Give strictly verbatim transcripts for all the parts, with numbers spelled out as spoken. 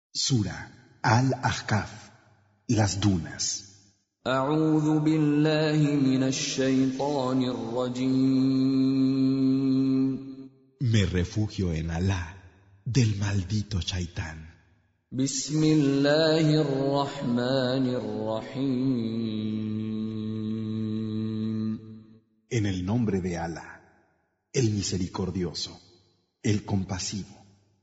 Sura Al-Ahqaf, las dunas. أعوذ بالله من الشيطان الرجيم. Me refugio en Alá del maldito Shaitán. بسم الله الرحمن الرحيم. En el nombre de Alá, el misericordioso, el compasivo.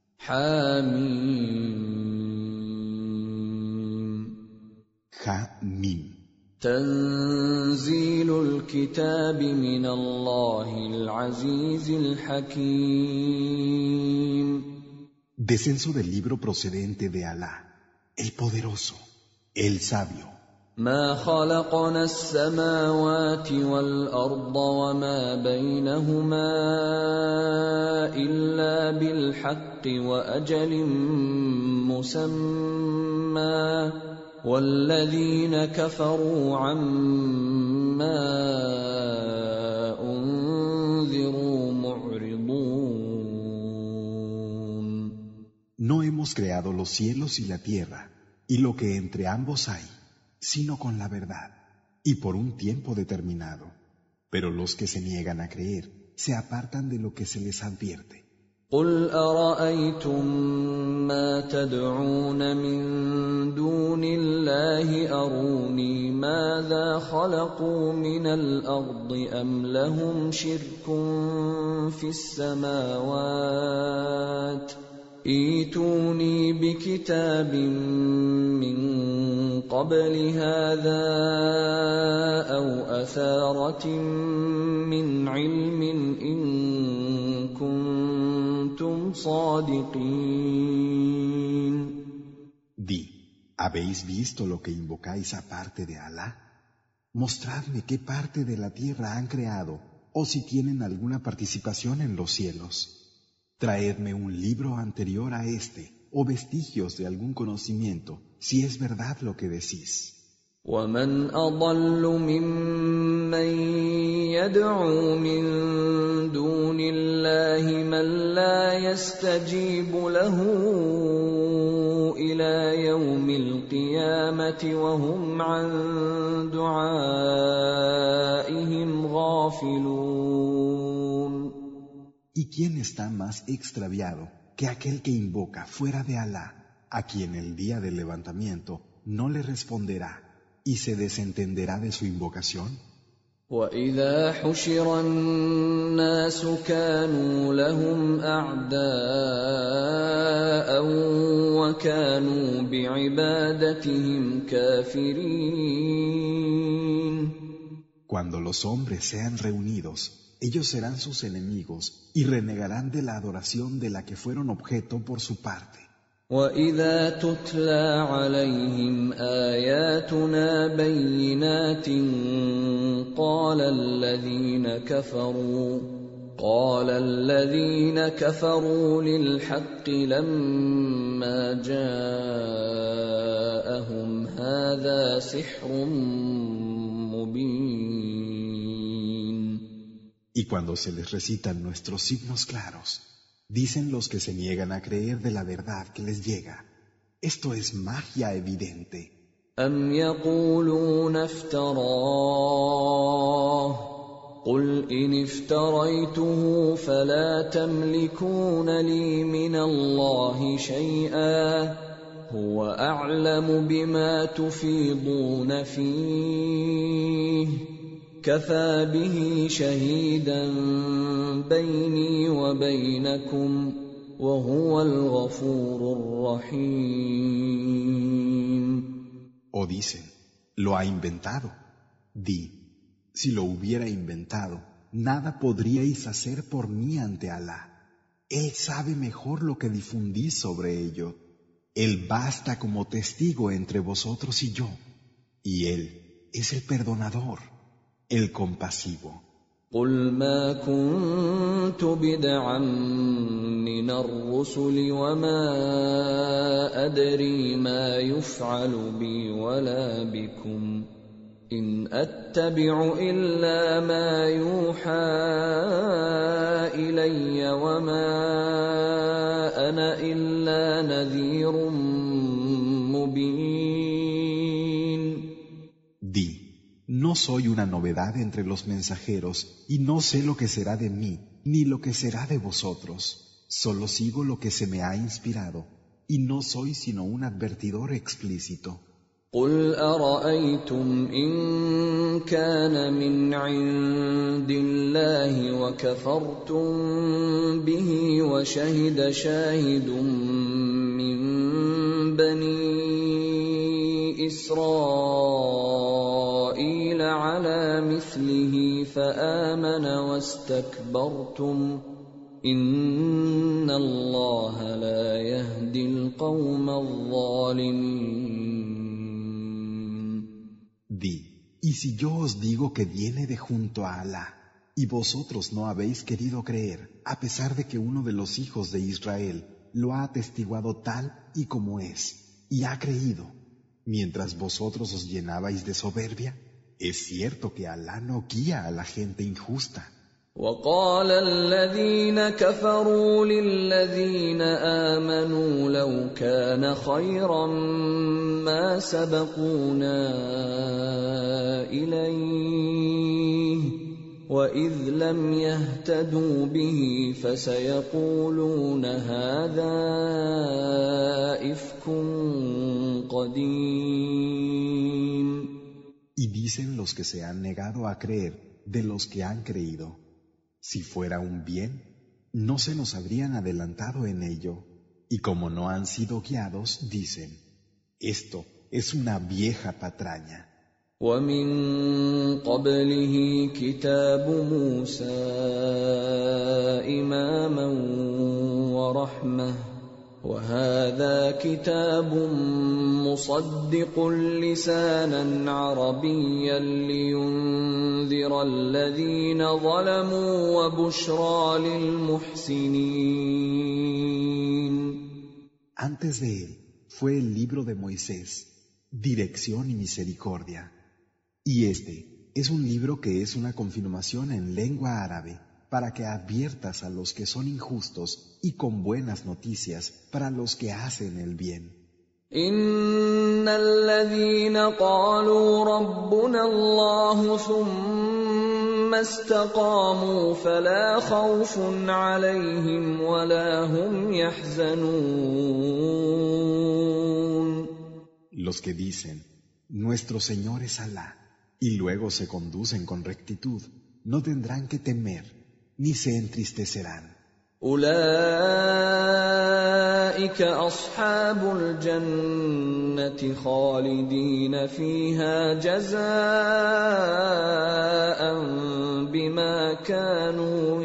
حميم. Ha-Mim. تنزيل الكتاب من الله العزيز الحكيم. Descenso del libro procedente de Alá, el poderoso, el sabio. ما خلقنا السماوات والأرض وما بينهما إلا بالحق وأجل مسمى والذين كفروا عما أنذروا معرضون. No hemos creado los cielos y la tierra y lo que entre ambos hay, sino con la verdad, y por un tiempo determinado. Pero los que se niegan a creer se apartan de lo que se les advierte. قل أرأيتم ما تدعون من دون الله أروني ماذا خلقوا من الأرض أم لهم شرك في السماوات ائتوني بكتاب من قبل هذا أو أثارة من علم إن كنتم صادقين. Di, ¿habéis visto lo que invocáis aparte de Alá? Mostradme qué parte de la tierra han creado, o si tienen alguna participación en los cielos. Traedme un libro anterior a este, o vestigios de algún conocimiento, si es verdad lo que decís. ومن أضل ممن يدعو من دون الله من لا يستجيب له إلى يوم القيامة وهم عن دعائهم غافلون. ¿Y quién está más extraviado que aquel que invoca fuera de Alá, a quien el día del levantamiento no le responderá y se desentenderá de su invocación? وَإِذَا حُشِرَ النَّاسُ كَانُوا لَهُمْ أَعْدَاءً وَكَانُوا بِعِبَادَتِهِمْ كَافِرِينَ. Cuando los hombres sean reunidos, ellos serán sus enemigos y renegarán de la adoración de la que fueron objeto por su parte. وَإِذَا تُتْلَى عَلَيْهِمْ آيَاتُنَا بَيِّنَاتٍ قَالَ الَّذِينَ كَفَرُوا قَالَ الَّذِينَ كَفَرُوا لِلْحَقِّ لَمَّا جَاءَهُمْ هَذَا سِحْرٌ مُبِينٌ. Y cuando se les recitan nuestros signos claros, dicen los que se niegan a creer de la verdad que les llega: esto es magia evidente. أَمْ يَقُولُونَ افْتَرَاهُ قُلْ إِنِ افْتَرَيْتُهُ فَلَا تَمْلِكُونَ لِي مِنَ اللَّهِ شَيْئًا هُوَ أَعْلَمُ بِمَا تُفِيضُونَ فِيهِ كَفَى بِهِ شَهِيدًا بَيْنِي وَبَيْنَكُمْ وَهُوَ الْغَفُورُ الرَّحِيمُ. O dicen, lo ha inventado. Di, si lo hubiera inventado, nada podríais hacer por mí ante Alá. Él sabe mejor lo que difundís sobre ello. Él basta como testigo entre vosotros y yo. Y Él es el perdonador, el compasivo. قُلْ مَا كُنتُ بِدْعًا مِّنَ الرُّسُلِ وَمَا أَدْرِي مَا يُفْعَلُ بِي وَلَا بِكُمْ إن أتبع إلا ما يوحى إلي وما أنا إلا نذير مبين. Di, no soy una novedad entre los mensajeros y no sé lo que será de mí ni lo que será de vosotros. Solo sigo lo que se me ha inspirado y no soy sino un advertidor explícito. قل أرأيتم إن كان من عند الله وكفرتم به وشهد شاهد من بني إسرائيل على مثله فآمن واستكبرتم إن الله لا يهدي القوم الظالمين. Di, y si yo os digo que viene de junto a Alá, y vosotros no habéis querido creer, a pesar de que uno de los hijos de Israel lo ha atestiguado tal y como es, y ha creído, mientras vosotros os llenabais de soberbia, es cierto que Alá no guía a la gente injusta. وقال الذين كفروا للذين آمنوا لو كان خيرا ما سبقونا إليه وإذ لم يهتدوا به فسيقولون هذا إفك قديم. Y dicen los que se han negado a creer de los que han creído. Si fuera un bien, no se nos habrían adelantado en ello, y como no han sido guiados, dicen, esto es una vieja patraña. ومن قبله كتاب موسى إماما ورحمة وهذا كتاب مصدق لسانا عربيا لينذر الذين ظلموا وبشرى للمحسنين. Antes de él fue el libro de Moisés, dirección y misericordia. Y este es un libro que es una confirmación en lengua árabe para que adviertas a los que son injustos y con buenas noticias para los que hacen el bien. إن الذين قالوا ربنا الله ثم استقاموا فلا خوف عليهم ولا هم يحزنون. Los que dicen, nuestro Señor es Alá, y luego se conducen con rectitud, no tendrán que temer, ni se entristecerán. أولئك أصحاب الجنة خالدين فيها جزاء بما كانوا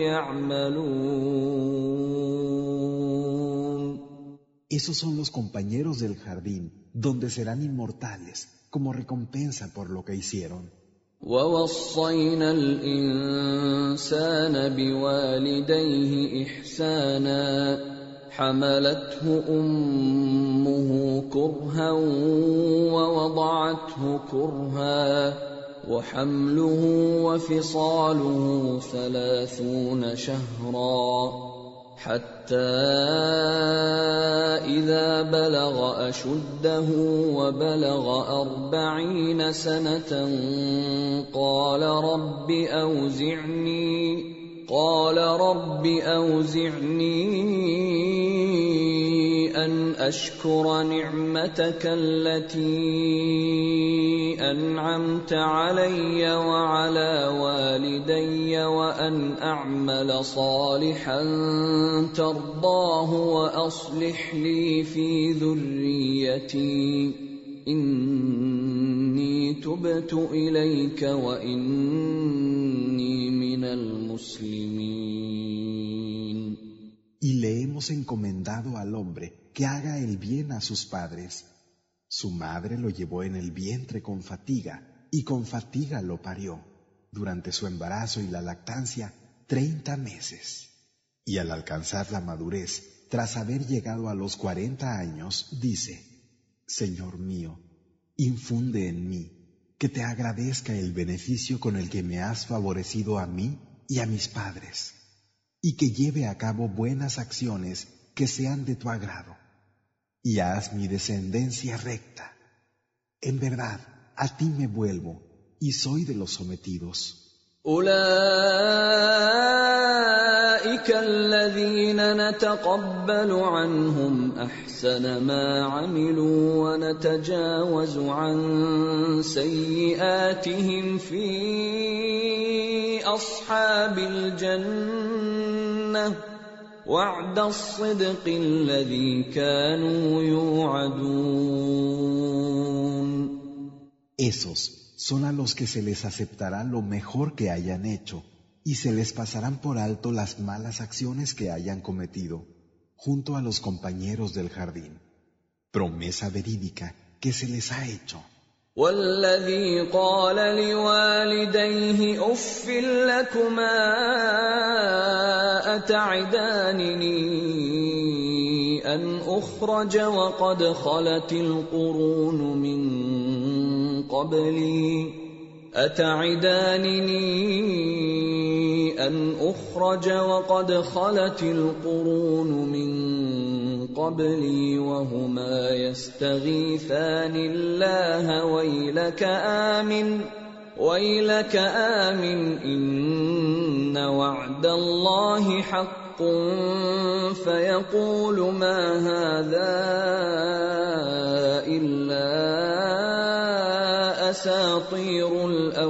يعملون. Esos son los compañeros del jardín, donde serán inmortales, como recompensa por lo que hicieron. ووصينا الإنسان بوالديه إحسانا حملته أمه كرها ووضعته كرها وحمله وفصاله ثلاثون شهرا حتى إذا بلغ أشده وبلغ أربعين سنة قال رب أوزعني قال رب أوزعني أن أشكر نعمتك التي أنعمت علي وعلى والدي وأن أعمل صالحا ترضاه وأصلح لي في ذريتي إني تبت إليك وإني من المسلمين. Y le hemos encomendado al hombre que haga el bien a sus padres. Su madre lo llevó en el vientre con fatiga y con fatiga lo parió, durante su embarazo y la lactancia, treinta meses. Y al alcanzar la madurez, tras haber llegado a los cuarenta años, dice, Señor mío, infunde en mí, que te agradezca el beneficio con el que me has favorecido a mí y a mis padres, y que lleve a cabo buenas acciones que sean de tu agrado, y haz mi descendencia recta. En verdad, a ti me vuelvo, y soy de los sometidos. أولئك الذين نتقبل عنهم أحسن ما عملوا ونتجاوز عن سيئاتهم في أصحاب الجنة وعد الصدق الذي كانوا يوعدون. Esos son a los que se les aceptará lo mejor que hayan hecho y se les pasarán por alto las malas acciones que hayan cometido, junto a los compañeros del jardín. Promesa verídica que se les ha hecho. والذي قال لوالديه أف لكما أتعدانني أن أخرج وقد خلت القرون من قبلي أتعدانني أن أخرج وقد خلت القرون من قبلي وهما يستغيثان الله ويلك آمن ويلك آمن إن وعد الله حق فيقول ما هذا إلا أساطير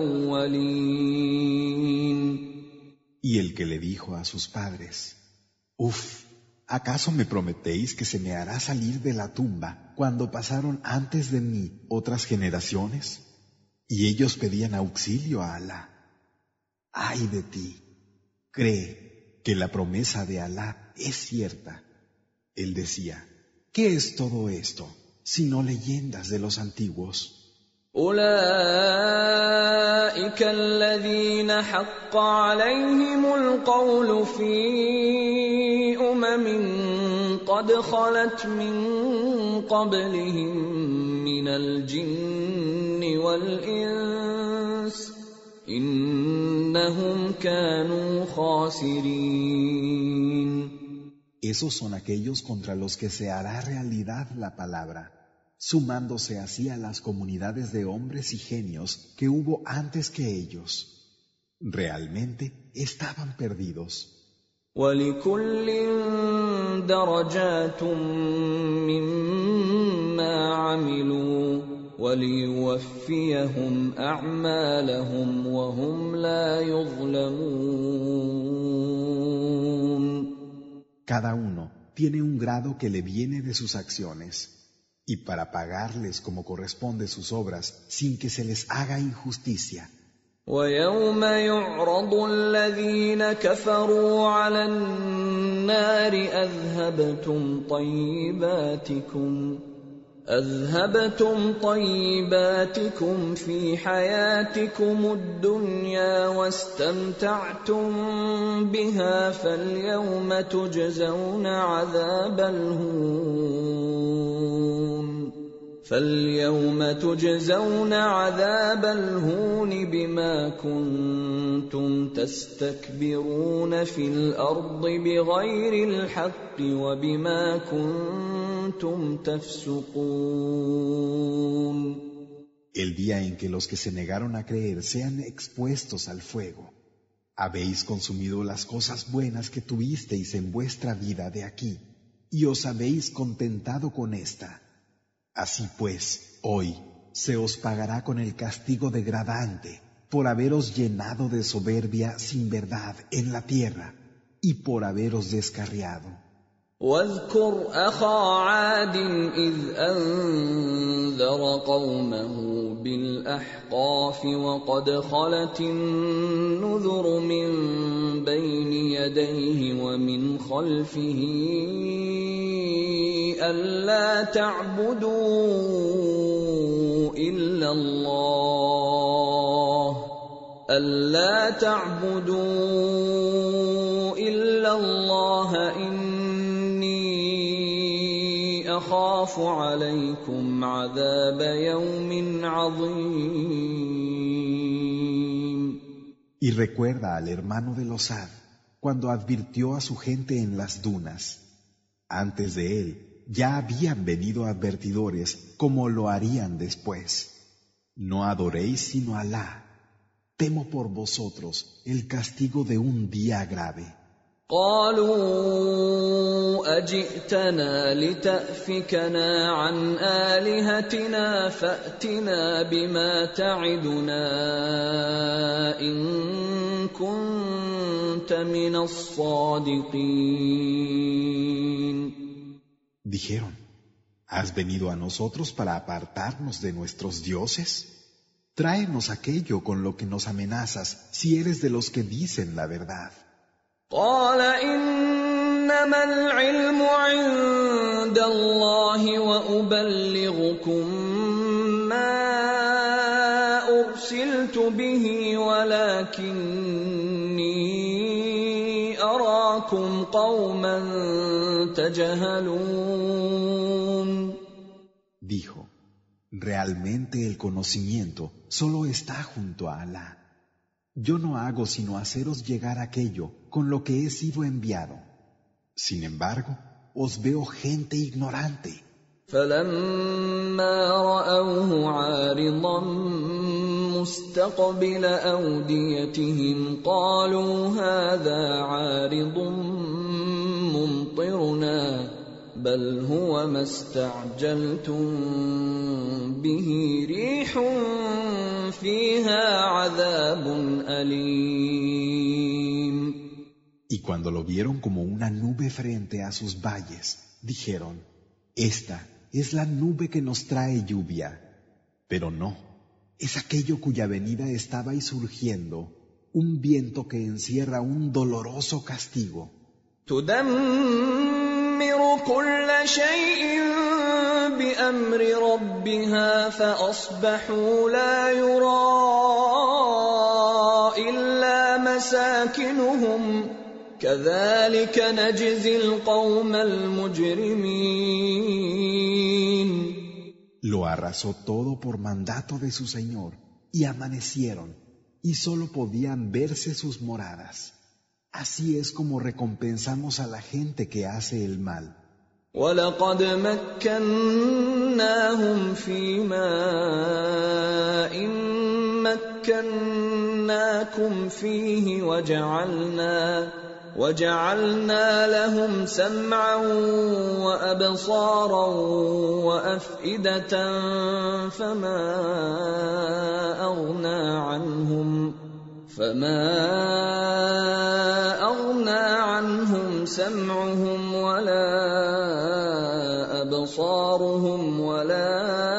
الأولين. Y el que le dijo a sus padres, Uf, ¿acaso me prometéis que se me hará salir de la tumba cuando pasaron antes de mí otras generaciones? Y ellos pedían auxilio a Alá. ¡Ay de ti! Cree que la promesa de Alá es cierta. Él decía, ¿qué es todo esto, sino leyendas de los antiguos? أولئك الذين حق عليهم القول في أمم قد خلت من قبلهم من الجن والإنس إنهم كانوا خاسرين. Esos son aquellos contra los que se hará realidad la palabra, sumándose así a las comunidades de hombres y genios que hubo antes que ellos. Realmente estaban perdidos. وَلِكُلٍّ دَرَجَاتٌ مِّمَّا عَمِلُوا وَلِيُوَفِّيَهُمْ أَعْمَالَهُمْ وَهُمْ لَا يُظْلَمُونَ. Cada uno tiene un grado que le viene de sus acciones, y para pagarles como corresponde sus obras sin que se les haga injusticia. وَيَوْمَ يُعْرَضُ الَّذِينَ كَفَرُوا عَلَى النَّارِ أَذْهَبْتُمْ طَيِّبَاتِكُمْ أَذْهَبْتُمْ طَيِّبَاتِكُمْ فِي حَيَاتِكُمُ الدُّنْيَا وَاسْتَمْتَعْتُمْ بِهَا فَالْيَوْمَ تُجْزَوْنَ عَذَابَ الْهُونِ فَالْيَوْمَ تُجْزَوْنَ عَذَابَ الْهُونِ بِمَا كُنتُمْ تَسْتَكْبِرُونَ فِي الْأَرْضِ بِغَيْرِ الْحَقِّ وَبِمَا كُنتُمْ تَفْسُقُونَ. El día en que los que se negaron a creer sean expuestos al fuego. Habéis consumido las cosas buenas que tuvisteis en vuestra vida de aquí, y os habéis contentado con esta. Así pues, hoy se os pagará con el castigo degradante por haberos llenado de soberbia sin verdad en la tierra y por haberos descarriado. واذكر أخا عاد إذ أنذر قومه بالأحقاف وقد خلت النذر من بين يديه ومن خلفه ألا تعبدوا إلا الله ألا تعبدوا إلا الله إني أخاف أخاف عليكم عذاب يوم عظيم. Y recuerda al hermano de Losad cuando advirtió a su gente en las dunas. Antes de él ya habían venido advertidores como lo harían después. No adoréis sino a Alá. Temo por vosotros el castigo de un día grave. قالوا أجئتنا لتأفكنا عن آلهتنا فأتنا بما تعدنا إن كنت من الصادقين. Dijeron, ¿has venido a nosotros para apartarnos de nuestros dioses? Tráenos aquello con lo que nos amenazas si eres de los que dicen la verdad. قال إنما العلم عند الله وأبلغكم ما أرسلت به ولكني أراكم قوما تجهلون. Dijo, realmente el conocimiento solo está junto a Alá. Yo no hago sino haceros llegar aquello con lo que he sido enviado. Sin embargo, os veo gente ignorante. فلما رأوه عارضا مستقبل أوديتهم قالوا هذا عارض ممطرنا بل هو ما استعجلتم به ريح فيها عذاب أليم. Y cuando lo vieron como una nube frente a sus valles, dijeron, esta es la nube que nos trae lluvia. Pero no, es aquello cuya venida estaba surgiendo, un viento que encierra un doloroso castigo. تدمر كل شيء بأمر ربها فأصبحوا لا يرى إلا مساكنهم كذلك نجزي القوم المجرمين. Lo arrasó todo por mandato de su Señor, y amanecieron, y solo podían verse sus moradas. Así es como recompensamos a la gente que hace el mal. وَلَقَدْ مَكَّنَّاهُمْ فِي مَاءٍ مَكَّنَّاكُمْ فِيهِ وَجَعَلْنَا وَجَعَلْنَا لَهُمْ سَمْعًا وَأَبْصَارًا وَأَفْئِدَةً فَمَا أَغْنَى عَنْهُمْ فَمَا أَغْنَى عَنْهُمْ سَمْعُهُمْ وَلَا أَبْصَارُهُمْ وَلَا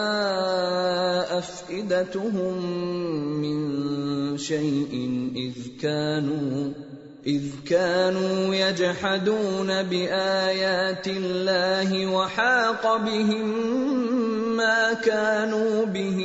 أَفْئِدَتُهُمْ مِنْ شَيْءٍ إِذْ كَانُوا إِذْ كَانُوا يَجْحَدُونَ بِآيَاتِ اللَّهِ وَحَاقَ بِهِمْ مَا كَانُوا بِهِ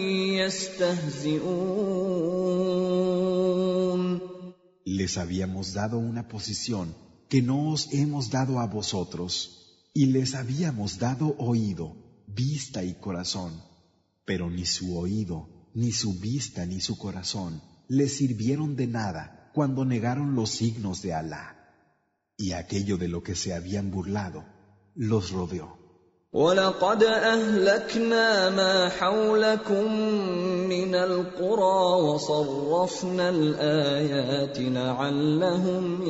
يَسْتَهْزِئُونَ. Les habíamos dado una posición que no os hemos dado a vosotros, y les habíamos dado oído, vista y corazón, pero ni su oído, ni su vista, ni su corazón les sirvieron de nada cuando negaron los signos de Alá, y aquello de lo que se habían burlado los rodeó. وَلَقَدْ أَهْلَكْنَا مَا حَوْلَكُمْ مِنَ الْقُرَى وَصَرَّفْنَا الْآيَاتِ لَعَلَّهُمْ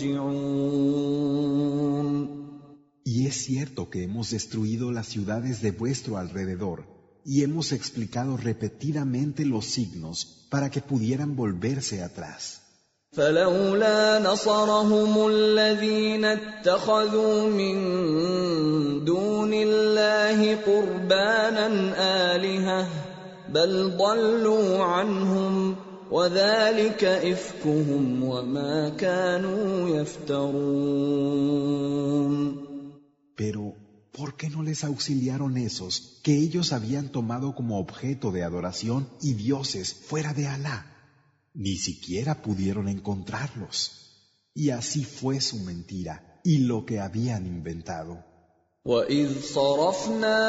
يَرْجِعُونَ. Y es cierto que hemos destruido las ciudades de vuestro alrededor y hemos explicado repetidamente los signos para que pudieran volverse atrás. فَلَوْلَا نَصَرَهُمُ الَّذِينَ اتَّخَذُوا مِن دُونِ اللَّهِ قُرْبَانًا آلِهَةً بَلْ ضَلُّوا عَنْهُمْ وَذَلِكَ إِفْكُهُمْ وَمَا كَانُوا يَفْتَرُونَ. Pero, ¿por qué no les auxiliaron esos que ellos habían tomado como objeto de adoración y dioses fuera de Alá? Ni siquiera pudieron encontrarlos. Y así fue su mentira y lo que habían inventado. وَإِذْ صَرَفْنَا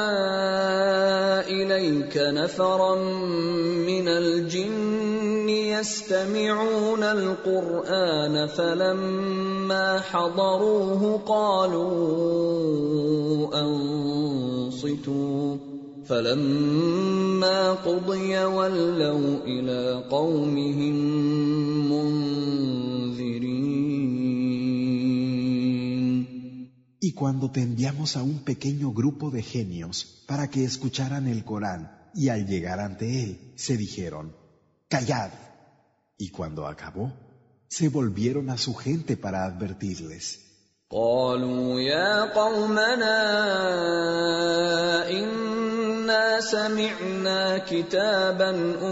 إِلَيْكَ نَفَرًا مِّنَ الْجِنِّ يَسْتَمِعُونَ الْقُرْآنَ فَلَمَّا حَضَرُوهُ قَالُوا أَنصِتُوا فَلَمَّا قُضِيَ وَلَّوْا إِلَىٰ قَوْمِهِم مُّنذِرِينَ. Y cuando te enviamos a un pequeño grupo de genios para que escucharan el Corán, y al llegar ante él, se dijeron, ¡callad! Y cuando acabó, se volvieron a su gente para advertirles. قالوا يا قومنا إنا سمعنا كتابا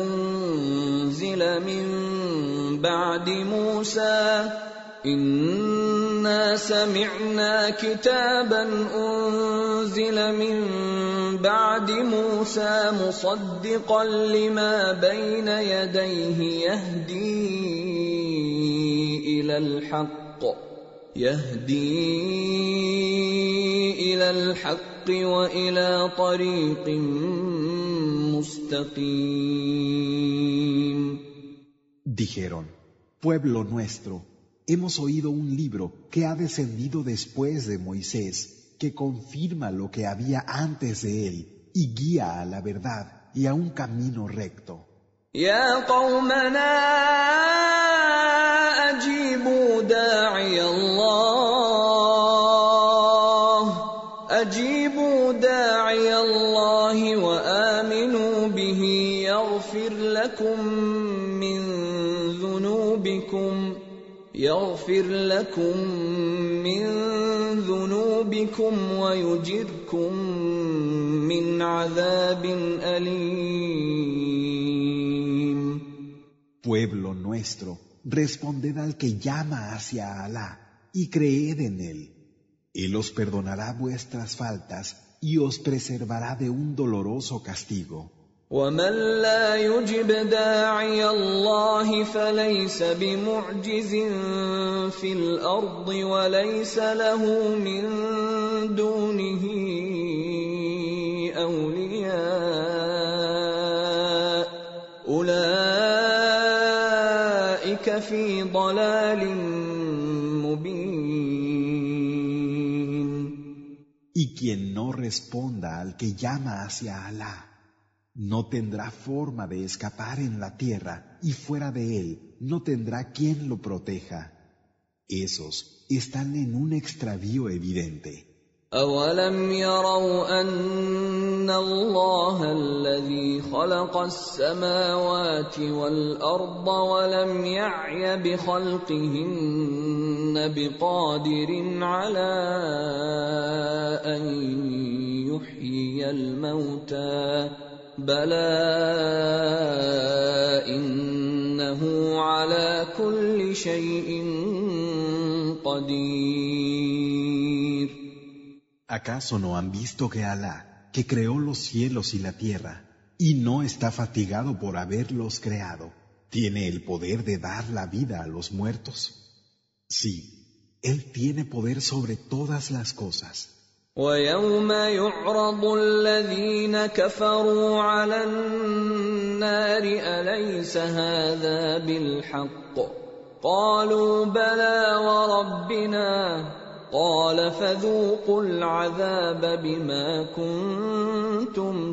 أنزل من بعد موسى إنا سمعنا كتابا أنزل من بعد موسى مصدقا لما بين يديه يهدي إلى الحق يهدي إلى الحق وإلى طريق مستقيم. Dijeron, pueblo nuestro, hemos oído un libro que ha descendido después de Moisés, que confirma lo que había antes de él y guía a la verdad y a un camino recto. يا قومنا أجيبوا داعي الله أجيبوا داعي الله وآمنوا به يغفر لكم من ذنوبكم يغفر لكم من ذنوبكم ويجركم من عذاب أليم. Pueblo nuestro, responded al que llama hacia Alá y creed en él. Él os perdonará vuestras faltas y os preservará de un doloroso castigo. وَمَن لَّا يُجِبْ دَاعِيَ اللَّهِ فَلَيْسَ بِمُعْجِزٍ فِي الْأَرْضِ وَلَيْسَ لَهُ مِن دُونِهِ أَوْلِيَاءُ أُولَٰئِكَ فِي ضَلَالٍ مُّبِينٍ. Y quien no responda al que llama hacia Alá no tendrá forma de escapar en la tierra y fuera de él no tendrá quien lo proteja. Esos están en un extravío evidente. أَوَلَمْ يَرَوْا أَنَّ اللَّهَ الَّذِي خَلَقَ السَّمَاوَاتِ وَالْأَرْضَ وَلَمْ يَعْيَ بِخَلْقِهِنَّ بِقَادِرٍ عَلَىٰ أَن يُحْيِيَ الْمَوْتَىٰ بَلَىٰ إِنَّهُ عَلَىٰ كُلِّ شَيْءٍ قَدِيرٌ. ¿Acaso no han visto que Alá, que creó los cielos y la tierra, y no está fatigado por haberlos creado, tiene el poder de dar la vida a los muertos? Sí, Él tiene poder sobre todas las cosas. وَيَوْمَ يُعْرَضُ الَّذِينَ كَفَرُوا عَلَى النَّارِ أَلَيْسَ هَٰذَا بِالْحَقِّ قَالُوا بَلَىٰ وَرَبِّنَا قَالَ فَذُوقُوا الْعَذَابَ بِمَا كُنتُمْ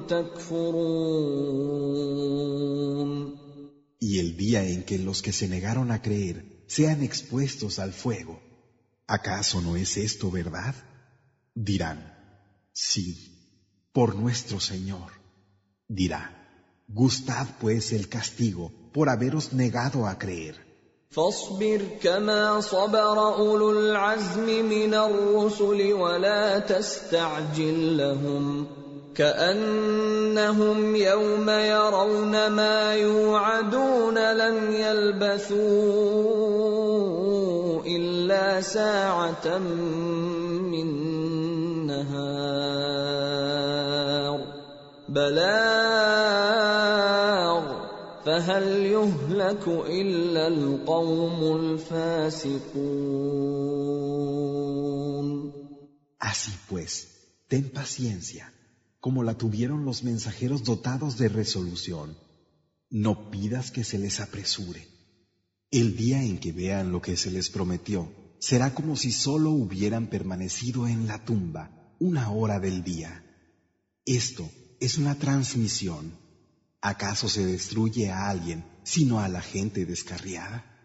تَكْفُرُونَ. Y el día en que los que se negaron a creer sean expuestos al fuego, ¿acaso no es esto verdad? Dirán, sí, por nuestro Señor. Dirá, gustad pues el castigo por haberos negado a creer. فاصبر كما صبر أولو العزم من الرسل ولا تستعجل لهم كأنهم يوم يرون ما يوعدون لم يلبثوا إلا ساعة من نهار بلاغ فهل يهلك إلا القوم الفاسقون. Así pues, ten paciencia, como la tuvieron los mensajeros dotados de resolución. No pidas que se les apresure. El día en que vean lo que se les prometió, será como si solo hubieran permanecido en la tumba una hora del día. Esto es una transmisión. ¿Acaso se destruye a alguien sino a la gente descarriada?